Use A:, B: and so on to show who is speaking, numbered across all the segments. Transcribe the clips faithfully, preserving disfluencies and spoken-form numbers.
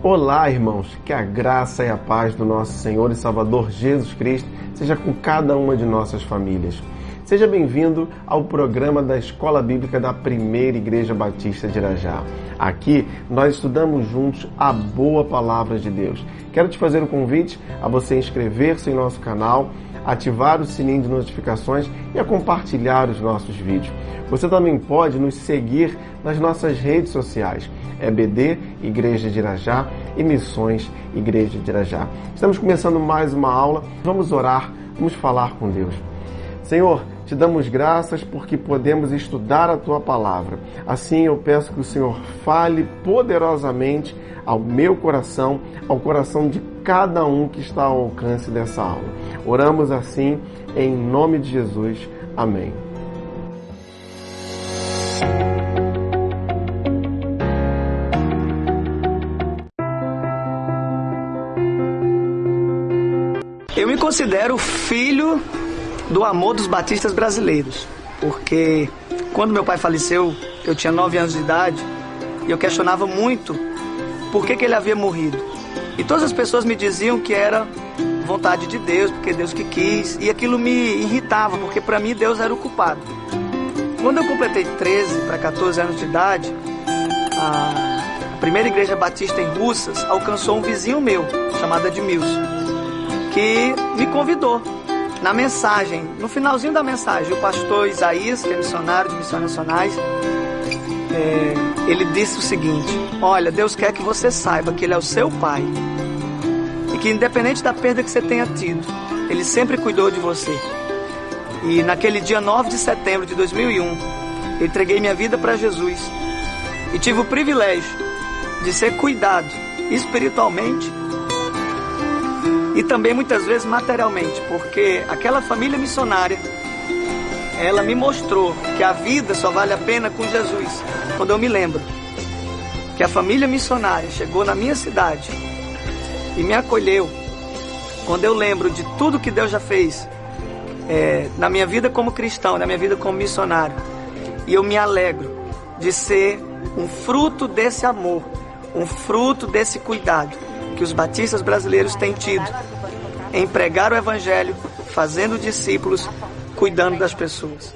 A: Olá, irmãos, que a graça e a paz do nosso Senhor e Salvador Jesus Cristo seja com cada uma de nossas famílias. Seja bem-vindo ao programa da Escola Bíblica da Primeira Igreja Batista de Irajá. Aqui nós estudamos juntos a boa palavra de Deus. Quero te fazer o convite a você inscrever-se em nosso canal, ativar o sininho de notificações e a compartilhar os nossos vídeos. Você também pode nos seguir nas nossas redes sociais. É B D, Igreja de Irajá, e Missões, Igreja de Irajá. Estamos começando mais uma aula. Vamos orar, vamos falar com Deus. Senhor, te damos graças porque podemos estudar a Tua Palavra. Assim eu peço que o Senhor fale poderosamente ao meu coração, ao coração de cada um que está ao alcance dessa aula. Oramos assim, em nome de Jesus. Amém.
B: Eu me considero filho do amor dos batistas brasileiros, porque quando meu pai faleceu, eu tinha nove anos de idade e eu questionava muito por que, que ele havia morrido. E todas as pessoas me diziam que era vontade de Deus, porque Deus que quis, e aquilo me irritava, porque para mim Deus era o culpado. Quando eu completei treze para quatorze anos de idade, a primeira igreja batista em Russas alcançou um vizinho meu, chamado Edmilson, que me convidou. Na mensagem, no finalzinho da mensagem, o pastor Isaías, que é missionário de Missões Nacionais, é, ele disse o seguinte: olha, Deus quer que você saiba que Ele é o seu pai e que independente da perda que você tenha tido, Ele sempre cuidou de você. E naquele dia nove de setembro de dois mil e um, eu entreguei minha vida para Jesus e tive o privilégio de ser cuidado espiritualmente e também muitas vezes materialmente, porque aquela família missionária, ela me mostrou que a vida só vale a pena com Jesus. Quando eu me lembro que a família missionária chegou na minha cidade e me acolheu, quando eu lembro de tudo que Deus já fez é, na minha vida como cristão, na minha vida como missionário, e eu me alegro de ser um fruto desse amor, um fruto desse cuidado que os batistas brasileiros têm tido em pregar o Evangelho, fazendo discípulos, cuidando das pessoas.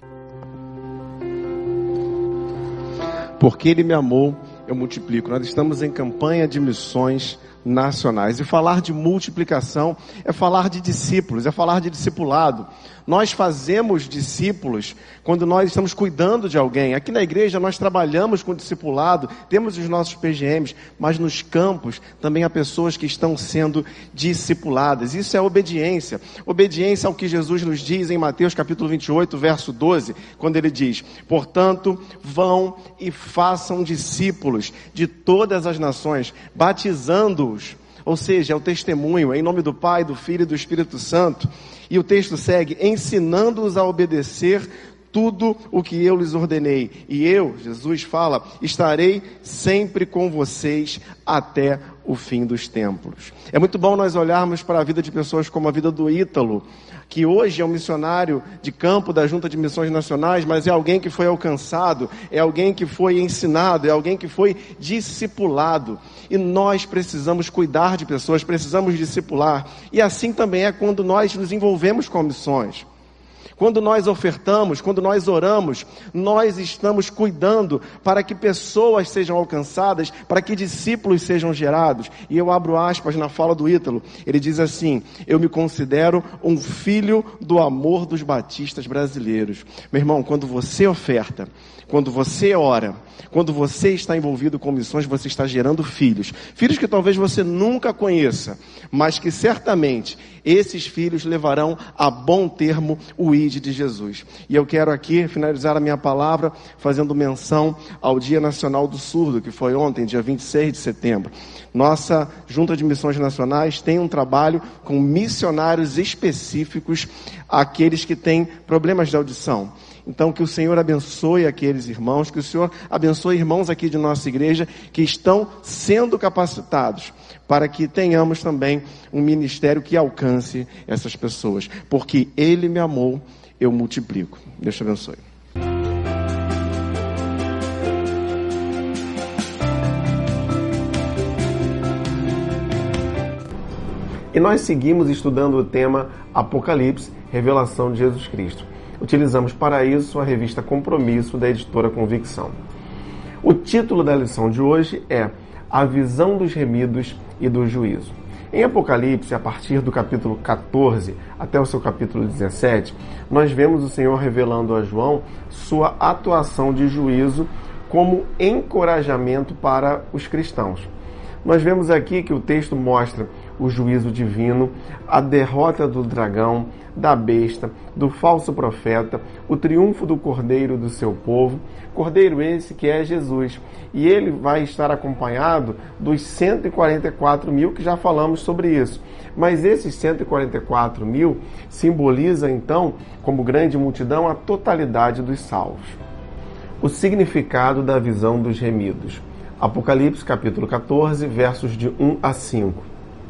A: Porque Ele me amou, eu multiplico. Nós estamos em campanha de missões nacionais. E falar de multiplicação é falar de discípulos, é falar de discipulado. Nós fazemos discípulos quando nós estamos cuidando de alguém. Aqui na igreja nós trabalhamos com discipulado, temos os nossos P G Ms, mas nos campos também há pessoas que estão sendo discipuladas. Isso é obediência. Obediência ao que Jesus nos diz em Mateus capítulo vinte e oito, verso doze, quando Ele diz: portanto, vão e façam discípulos de todas as nações, batizando-os. Ou seja, é o testemunho em nome do Pai, do Filho e do Espírito Santo. E o texto segue: ensinando-os a obedecer tudo o que eu lhes ordenei. E eu, Jesus fala, estarei sempre com vocês até o fim dos tempos. É muito bom nós olharmos para a vida de pessoas como a vida do Ítalo, que hoje é um missionário de campo da Junta de Missões Nacionais, mas é alguém que foi alcançado, é alguém que foi ensinado, é alguém que foi discipulado. E nós precisamos cuidar de pessoas, precisamos discipular. E assim também é quando nós nos envolvemos com missões. Quando nós ofertamos, quando nós oramos, nós estamos cuidando para que pessoas sejam alcançadas, para que discípulos sejam gerados. E eu abro aspas na fala do Ítalo. Ele diz assim: eu me considero um filho do amor dos batistas brasileiros. Meu irmão, quando você oferta, quando você ora, quando você está envolvido com missões, você está gerando filhos. Filhos que talvez você nunca conheça, mas que certamente esses filhos levarão a bom termo o I D de Jesus. E eu quero aqui finalizar a minha palavra fazendo menção ao Dia Nacional do Surdo, que foi ontem, dia vinte e seis de setembro. Nossa Junta de Missões Nacionais tem um trabalho com missionários específicos àqueles que têm problemas de audição. Então, que o Senhor abençoe aqueles irmãos, que o Senhor abençoe irmãos aqui de nossa igreja que estão sendo capacitados para que tenhamos também um ministério que alcance essas pessoas. Porque Ele me amou, eu multiplico. Deus te abençoe. E nós seguimos estudando o tema Apocalipse, Revelação de Jesus Cristo. Utilizamos para isso a revista Compromisso, da editora Convicção. O título da lição de hoje é A Visão dos Remidos e do Juízo. Em Apocalipse, a partir do capítulo quatorze até o seu capítulo dezessete, nós vemos o Senhor revelando a João sua atuação de juízo como encorajamento para os cristãos. Nós vemos aqui que o texto mostra o juízo divino, a derrota do dragão, da besta, do falso profeta, o triunfo do cordeiro do seu povo, cordeiro esse que é Jesus. E ele vai estar acompanhado dos cento e quarenta e quatro mil, que já falamos sobre isso. Mas esses cento e quarenta e quatro mil simboliza então, como grande multidão, a totalidade dos salvos. O significado da visão dos remidos. Apocalipse capítulo quatorze, versos de um a cinco.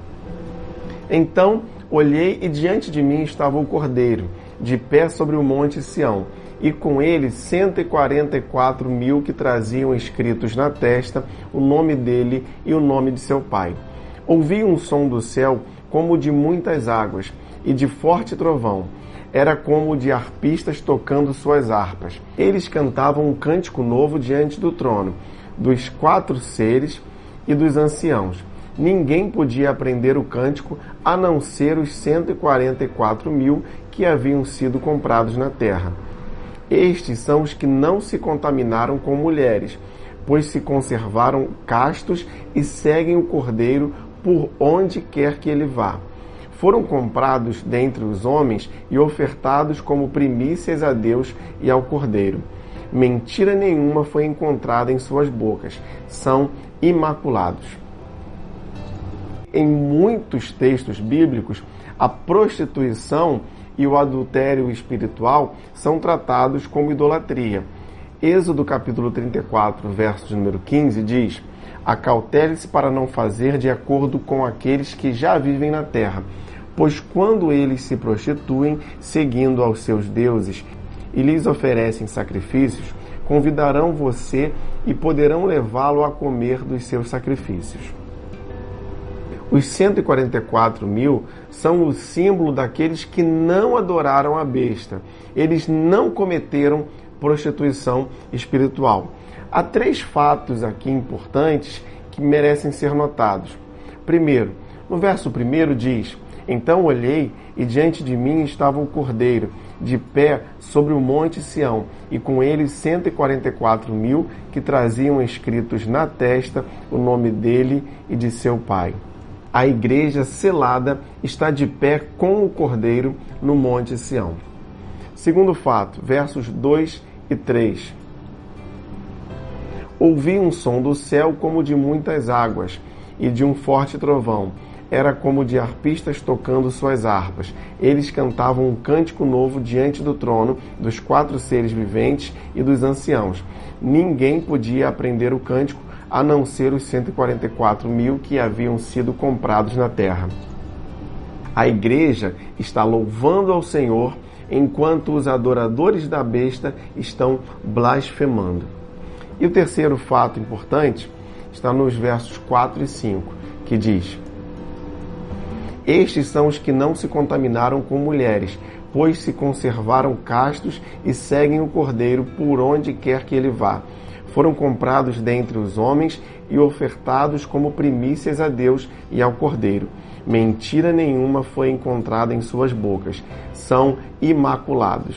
A: Então olhei e diante de mim estava o Cordeiro, de pé sobre o monte Sião, e com ele cento e quarenta e quatro mil que traziam escritos na testa o nome dele e o nome de seu pai. Ouvi um som do céu como de muitas águas e de forte trovão. Era como de arpistas tocando suas harpas. Eles cantavam um cântico novo diante do trono, dos quatro seres e dos anciãos. Ninguém podia aprender o cântico a não ser os cento e quarenta e quatro mil que haviam sido comprados na terra. Estes são os que não se contaminaram com mulheres, pois se conservaram castos e seguem o Cordeiro por onde quer que ele vá. Foram comprados dentre os homens e ofertados como primícias a Deus e ao Cordeiro. Mentira nenhuma foi encontrada em suas bocas. São imaculados. Em muitos textos bíblicos, a prostituição e o adultério espiritual são tratados como idolatria. Êxodo capítulo trinta e quatro, verso número quinze, diz: Acautele-se para não fazer de acordo com aqueles que já vivem na terra, pois quando eles se prostituem, seguindo aos seus deuses, e lhes oferecem sacrifícios, convidarão você e poderão levá-lo a comer dos seus sacrifícios. Os cento e quarenta e quatro mil são o símbolo daqueles que não adoraram a besta. Eles não cometeram prostituição espiritual. Há três fatos aqui importantes que merecem ser notados. Primeiro, no verso primeiro diz: Então olhei e diante de mim estava o Cordeiro, de pé sobre o monte Sião, e com ele cento e quarenta e quatro mil que traziam escritos na testa o nome dele e de seu pai. A igreja selada está de pé com o Cordeiro no monte Sião. Segundo fato, versos dois e três. Ouvi um som do céu como de muitas águas e de um forte trovão. Era como de arpistas tocando suas harpas. Eles cantavam um cântico novo diante do trono, dos quatro seres viventes e dos anciãos. Ninguém podia aprender o cântico a não ser os cento e quarenta e quatro mil que haviam sido comprados na terra. A igreja está louvando ao Senhor, enquanto os adoradores da besta estão blasfemando. E o terceiro fato importante está nos versos quatro e cinco, que diz: Estes são os que não se contaminaram com mulheres, pois se conservaram castos e seguem o Cordeiro por onde quer que ele vá. Foram comprados dentre os homens e ofertados como primícias a Deus e ao Cordeiro. Mentira nenhuma foi encontrada em suas bocas. São imaculados.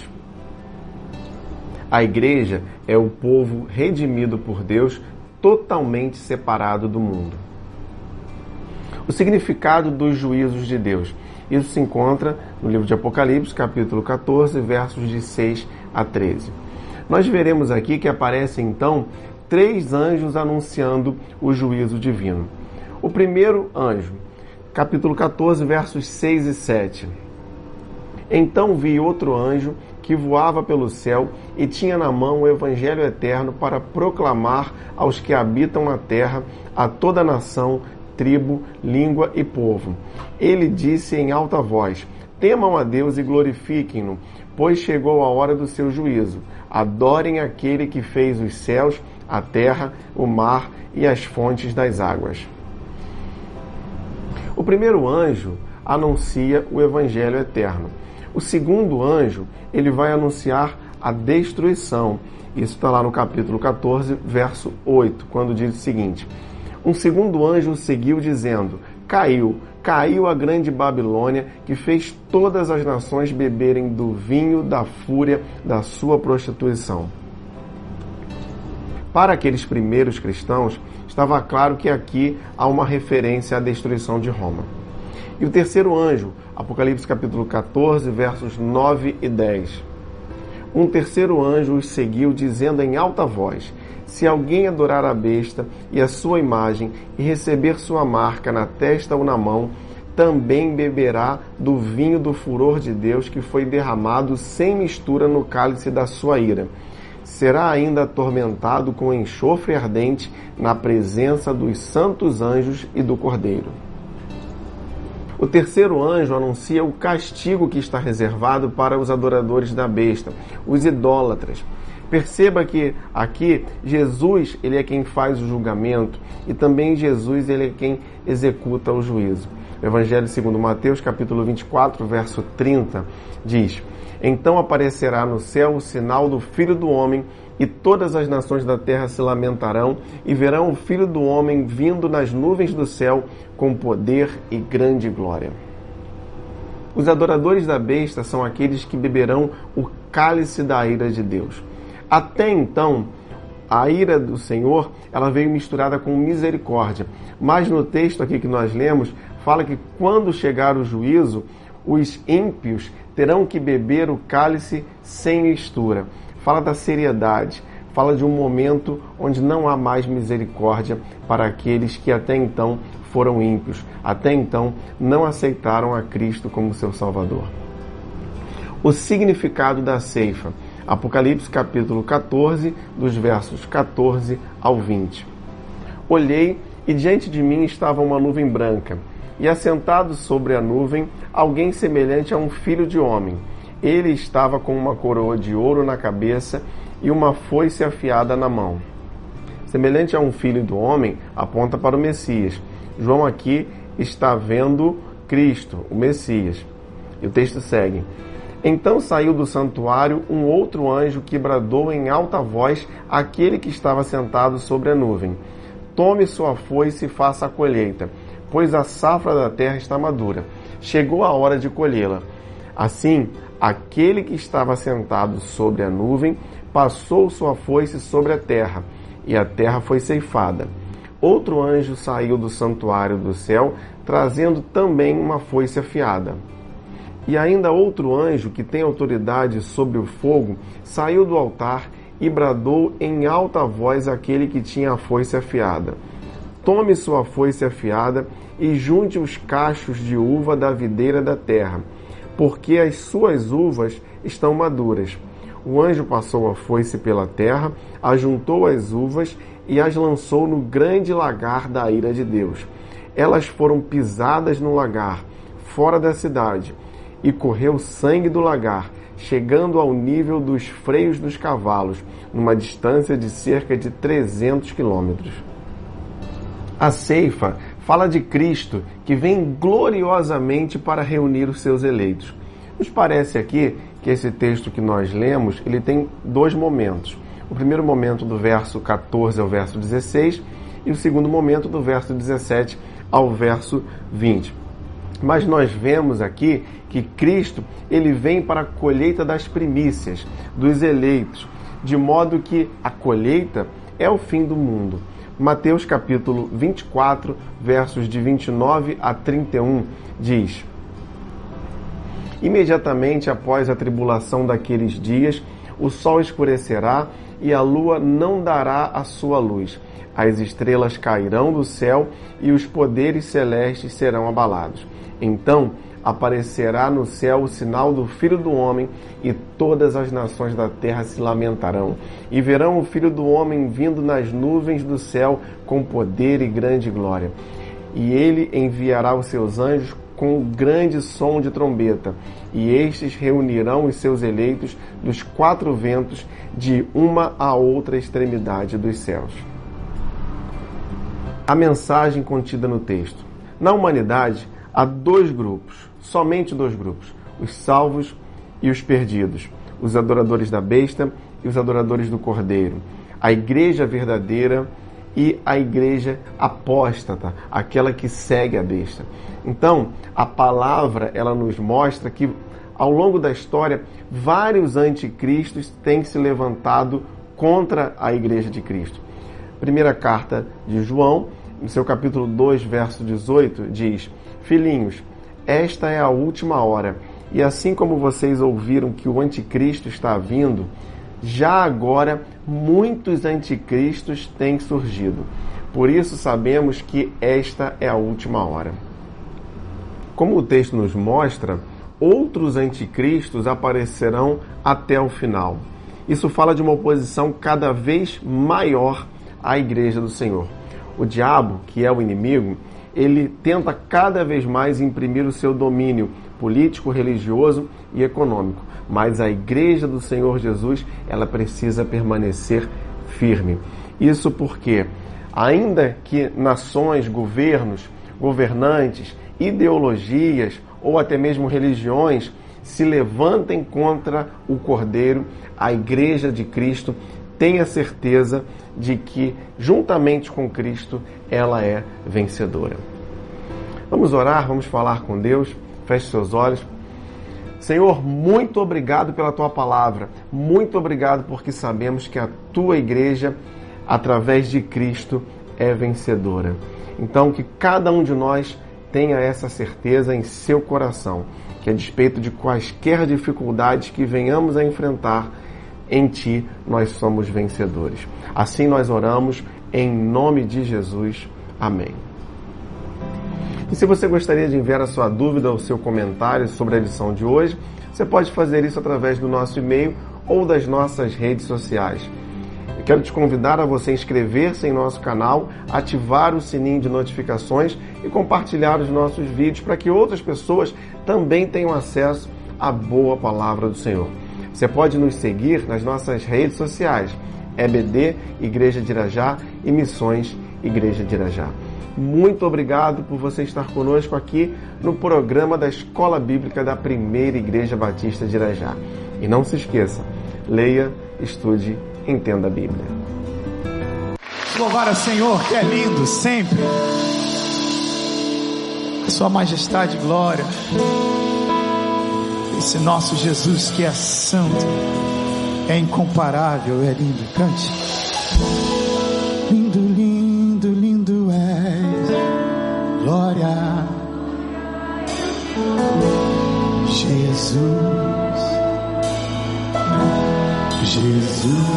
A: A igreja é o povo redimido por Deus, totalmente separado do mundo. O significado dos juízos de Deus. Isso se encontra no livro de Apocalipse, capítulo quatorze, versos de seis a treze. Nós veremos aqui que aparecem, então, três anjos anunciando o juízo divino. O primeiro anjo, capítulo quatorze, versos seis e sete. Então vi outro anjo que voava pelo céu e tinha na mão o evangelho eterno para proclamar aos que habitam na terra, a toda nação, tribo, língua e povo. Ele disse em alta voz: Temam a Deus e glorifiquem-no, pois chegou a hora do seu juízo. Adorem aquele que fez os céus, a terra, o mar e as fontes das águas. O primeiro anjo anuncia o evangelho eterno. O segundo anjo, ele vai anunciar a destruição. Isso está lá no capítulo quatorze, verso oito, quando diz o seguinte: um segundo anjo seguiu dizendo: caiu, caiu a grande Babilônia, que fez todas as nações beberem do vinho da fúria da sua prostituição. Para aqueles primeiros cristãos, estava claro que aqui há uma referência à destruição de Roma. E o terceiro anjo, Apocalipse capítulo quatorze, versos nove e dez. Um terceiro anjo os seguiu, dizendo em alta voz: se alguém adorar a besta e a sua imagem e receber sua marca na testa ou na mão, também beberá do vinho do furor de Deus, que foi derramado sem mistura no cálice da sua ira. Será ainda atormentado com enxofre ardente na presença dos santos anjos e do Cordeiro. O terceiro anjo anuncia o castigo que está reservado para os adoradores da besta, os idólatras. Perceba que aqui Jesus, ele é quem faz o julgamento, e também Jesus, ele é quem executa o juízo. O Evangelho segundo Mateus, capítulo vinte e quatro, verso trinta, diz: então aparecerá no céu o sinal do Filho do Homem, e todas as nações da terra se lamentarão, e verão o Filho do Homem vindo nas nuvens do céu, com poder e grande glória. Os adoradores da besta são aqueles que beberão o cálice da ira de Deus. Até então, a ira do Senhor, ela veio misturada com misericórdia. Mas no texto aqui que nós lemos, fala que quando chegar o juízo, os ímpios terão que beber o cálice sem mistura. Fala da seriedade, fala de um momento onde não há mais misericórdia para aqueles que até então foram ímpios, até então não aceitaram a Cristo como seu Salvador. O significado da ceifa, Apocalipse capítulo quatorze, dos versos quatorze ao vinte. Olhei e diante de mim estava uma nuvem branca, e assentado sobre a nuvem, alguém semelhante a um filho de homem. Ele estava com uma coroa de ouro na cabeça e uma foice afiada na mão. Semelhante a um filho do homem, aponta para o Messias. João aqui está vendo Cristo, o Messias. E o texto segue: então saiu do santuário um outro anjo que bradou em alta voz àquele que estava sentado sobre a nuvem: tome sua foice e faça a colheita, pois a safra da terra está madura. Chegou a hora de colhê-la. Assim, aquele que estava sentado sobre a nuvem passou sua foice sobre a terra, e a terra foi ceifada. Outro anjo saiu do santuário do céu, trazendo também uma foice afiada. E ainda outro anjo, que tem autoridade sobre o fogo, saiu do altar e bradou em alta voz àquele que tinha a foice afiada: tome sua foice afiada e junte os cachos de uva da videira da terra, porque as suas uvas estão maduras. O anjo passou a foice pela terra, ajuntou as uvas e as lançou no grande lagar da ira de Deus. Elas foram pisadas no lagar, fora da cidade, e correu sangue do lagar, chegando ao nível dos freios dos cavalos, numa distância de cerca de trezentos quilômetros. A ceifa fala de Cristo, que vem gloriosamente para reunir os seus eleitos. Nos parece aqui que esse texto que nós lemos, ele tem dois momentos. O primeiro momento do verso quatorze ao verso dezesseis e o segundo momento do verso dezessete ao verso vinte. Mas nós vemos aqui que Cristo, ele vem para a colheita das primícias, dos eleitos, de modo que a colheita é o fim do mundo. Mateus capítulo vinte e quatro, versos de vinte e nove a trinta e um, diz: imediatamente após a tribulação daqueles dias, o sol escurecerá e a lua não dará a sua luz. As estrelas cairão do céu e os poderes celestes serão abalados. Então aparecerá no céu o sinal do Filho do Homem, e todas as nações da terra se lamentarão, e verão o Filho do Homem vindo nas nuvens do céu com poder e grande glória. E ele enviará os seus anjos com grande som de trombeta, e estes reunirão os seus eleitos dos quatro ventos, de uma a outra extremidade dos céus. A mensagem contida no texto. Na humanidade, há dois grupos, somente dois grupos, os salvos e os perdidos, os adoradores da besta e os adoradores do Cordeiro, a igreja verdadeira e a igreja apóstata, aquela que segue a besta. Então, a palavra, ela nos mostra que ao longo da história, vários anticristos têm se levantado contra a igreja de Cristo. Primeira carta de João, no seu capítulo dois, verso dezoito, diz: Filhinhos, esta é a última hora, e assim como vocês ouviram que o anticristo está vindo, já agora muitos anticristos têm surgido. Por isso sabemos que esta é a última hora. Como o texto nos mostra, outros anticristos aparecerão até o final. Isso fala de uma oposição cada vez maior à igreja do Senhor. O diabo, que é o inimigo, ele tenta cada vez mais imprimir o seu domínio político, religioso e econômico. Mas a igreja do Senhor Jesus, ela precisa permanecer firme. Isso porque, ainda que nações, governos, governantes, ideologias ou até mesmo religiões se levantem contra o Cordeiro, a igreja de Cristo tenha certeza de que, juntamente com Cristo, ela é vencedora. Vamos orar, vamos falar com Deus. Feche seus olhos. Senhor, muito obrigado pela Tua palavra. Muito obrigado porque sabemos que a Tua igreja, através de Cristo, é vencedora. Então, que cada um de nós tenha essa certeza em seu coração, que a despeito de quaisquer dificuldades que venhamos a enfrentar, em Ti nós somos vencedores. Assim nós oramos em nome de Jesus. Amém. E se você gostaria de enviar a sua dúvida ou seu comentário sobre a lição de hoje, você pode fazer isso através do nosso e-mail ou das nossas redes sociais. Eu quero te convidar a você inscrever-se em nosso canal, ativar o sininho de notificações e compartilhar os nossos vídeos para que outras pessoas também tenham acesso à boa palavra do Senhor. Você pode nos seguir nas nossas redes sociais, E B D, Igreja de Irajá e Missões, Igreja de Irajá. Muito obrigado por você estar conosco aqui no programa da Escola Bíblica da Primeira Igreja Batista de Irajá. E não se esqueça, leia, estude, entenda a Bíblia.
C: Louvar ao Senhor, que é lindo sempre. Sua majestade e glória. Esse nosso Jesus que é santo, é incomparável, é lindo. Cante. Lindo, lindo, lindo és, glória. Jesus, Jesus.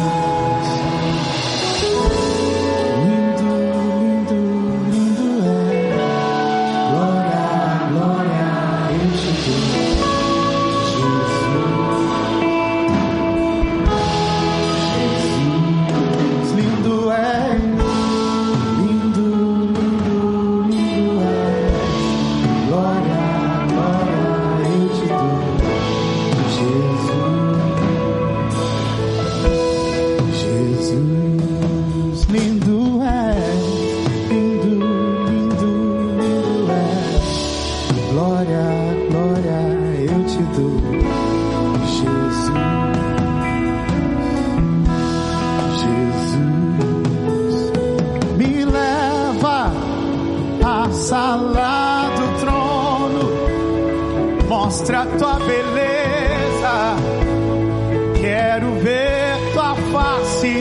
C: Mostra tua beleza, quero ver tua face,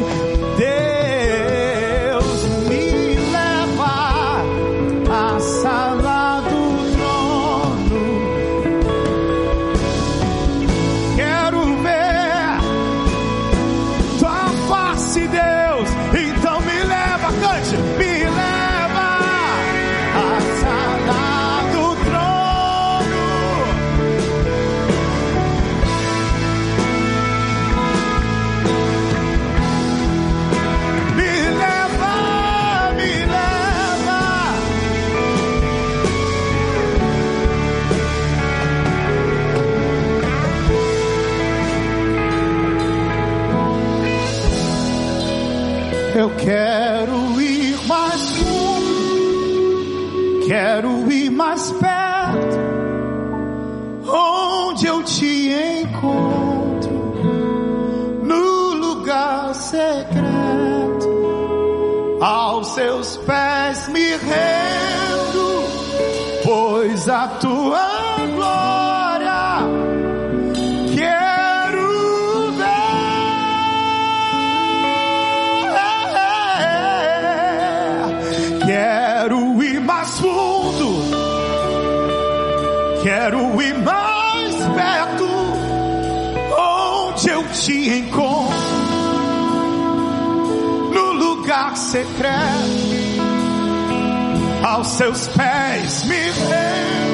C: Deus. Me leva à sala do trono, quero ver tua face, Deus. Então me leva, cante, me leva à sala do trono. Eu quero ir mais fundo, quero ir mais perto, onde eu te encontro, no lugar secreto, aos seus pés me rendo, pois a tua glória quero ver. Quero ir mais fundo, quero ir mais perto, onde eu te encontro, no lugar secreto, aos seus pés me rendo.